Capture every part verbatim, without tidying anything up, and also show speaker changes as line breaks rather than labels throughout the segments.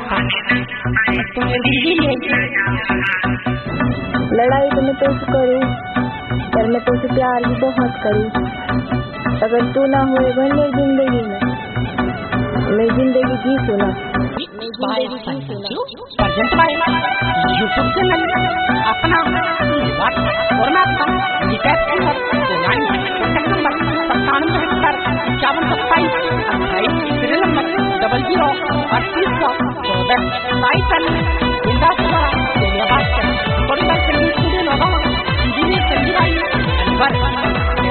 लड़ाई तो मैं तुझसे करी, पर मैं तुझसे प्यार भी बहुत करी। अगर तू ना हुए भले जिंदगी में, मैं जिंदगी जी सुना।
यूट्यूब चैनल अपना और मैं आपका नंबर सत्तानवे इकहत्तर इक्यावन सत्ताईस अट्ठाईस सीरियल नंबर डबल जीरो अड़तीस सौ चौदह बाईस धन्यवाद थोड़ी बार स्टूडियो लगा इंजीनियर संजीव भाई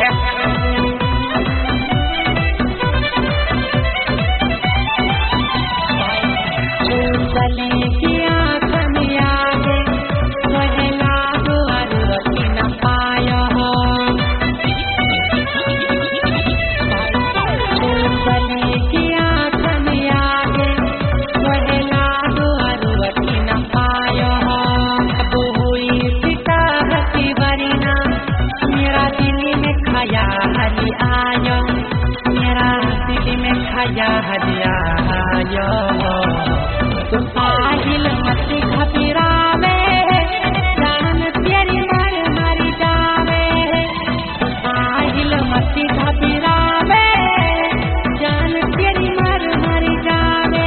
हदिया आयो तो साहिल मत घबरावे जान तेरी मर मर जावे साहिल मत घबरावे जान तेरी मर मर जावे।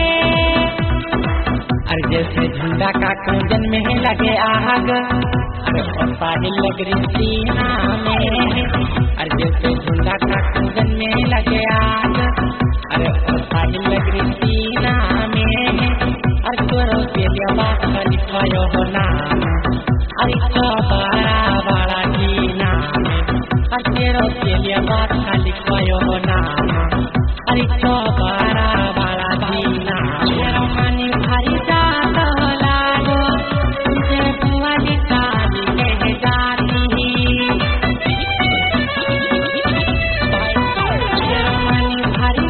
अरे जैसे झंडा का कुंजन में लगे आग, अरे साहिल लग रही सीना में। अरे जैसे झंडा का कुंजन में लगे आग, अरे साहिल लग रही सीना में। अरे तोरो के लिए बात का लिखायो हो नाम, अरे तो बड़ा बड़ा की नाम। अरे तेरो के लिए बात का लिखायो हो नाम, अरे तो बड़ा बड़ा की नाम। तेरा मन भरी जाता लागो तुझे बुआ निकाली ले जाती। तेरा मन भरी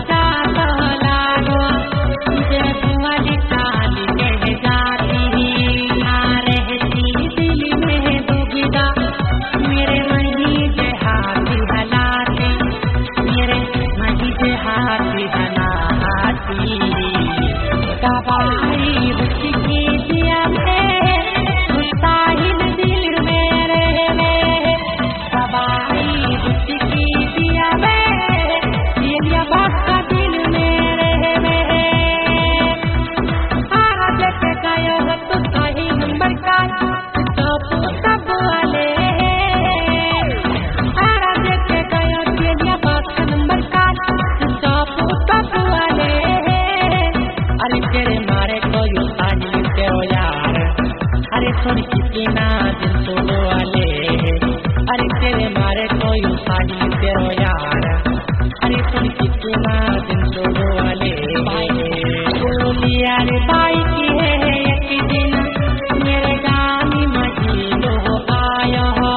थोड़ी कितना दिन सोलो वाले। अरे तेरे मारे कोई साड़ी तेरो यार, अरे थोड़ी कितना दिन सोलो वाले। बोलिया रे बाई की है एक दिन मेरे गाँव में महीनो आयो हो।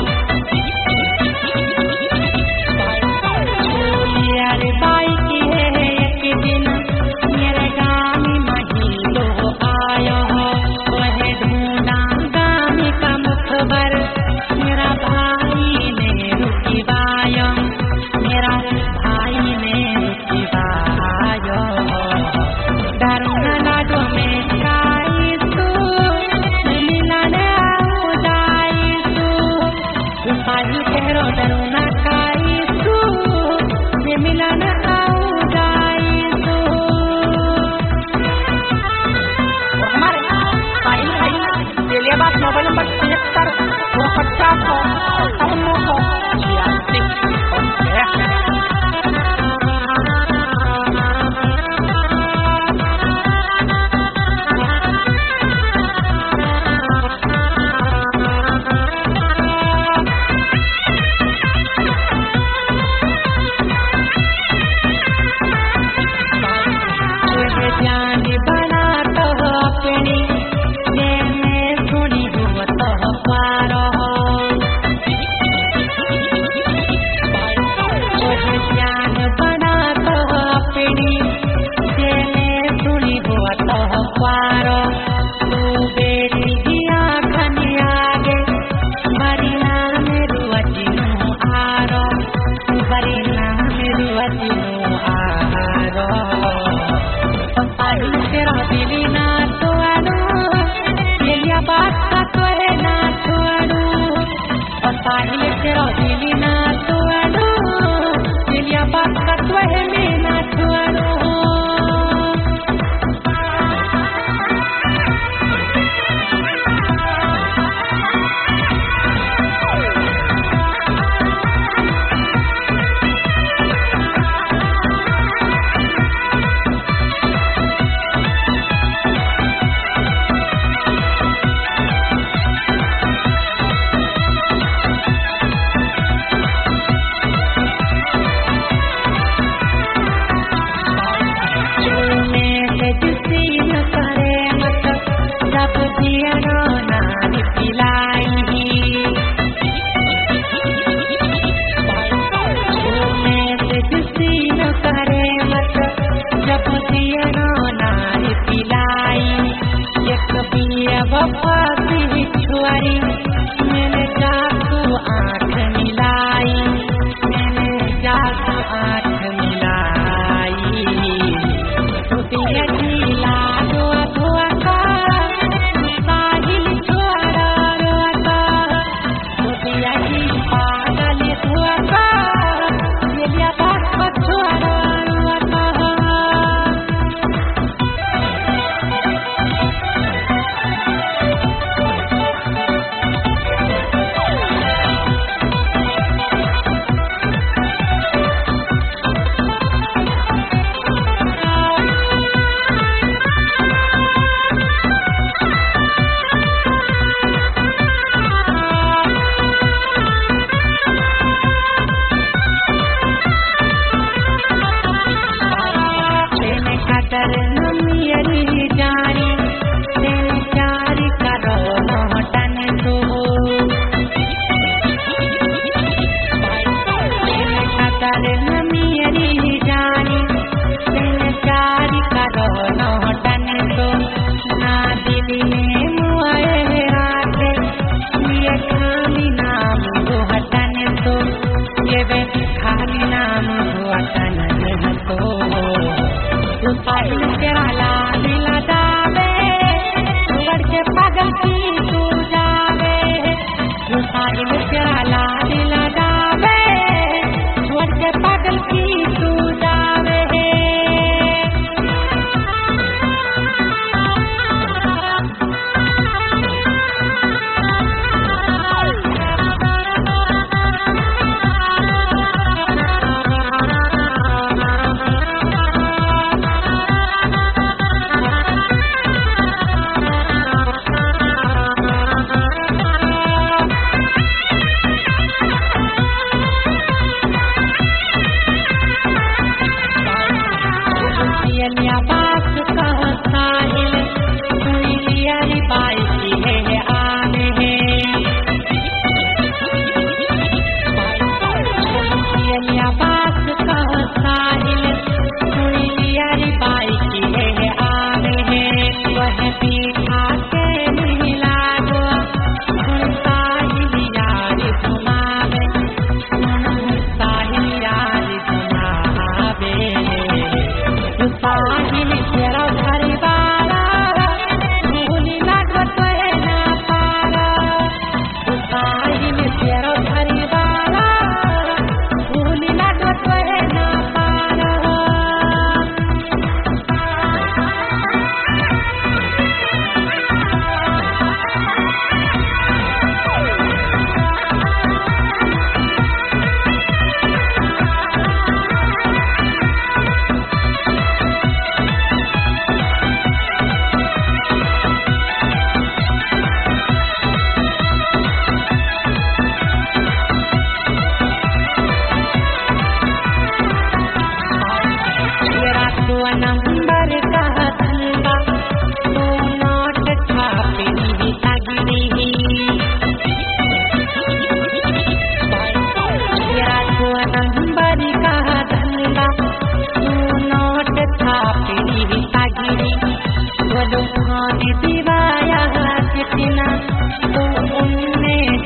बोलिया रे बाई की है एक दिन मेरे गाँव में महीनो आयो हो। खबर मेरा भाई ने रुकी बायो, मेरा भाई ने रुकी बायो। डरना लाडो में काई तू मिलाने आओ जाई तू साहिल कहो डरना काई तू मिलाने आओ जाई तू। हमारे साहिल भाई चलिए बात मोबाइल नंबर छिहत्तर दो पचास सौ सत्तावन नौ सौ छियासी। जान बना तो अपनी थोड़ी हो तो पारो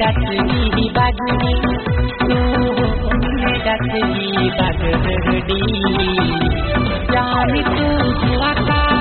डसगी बगड़ी तू में डसगी बगड़ी जानी तू धुआ का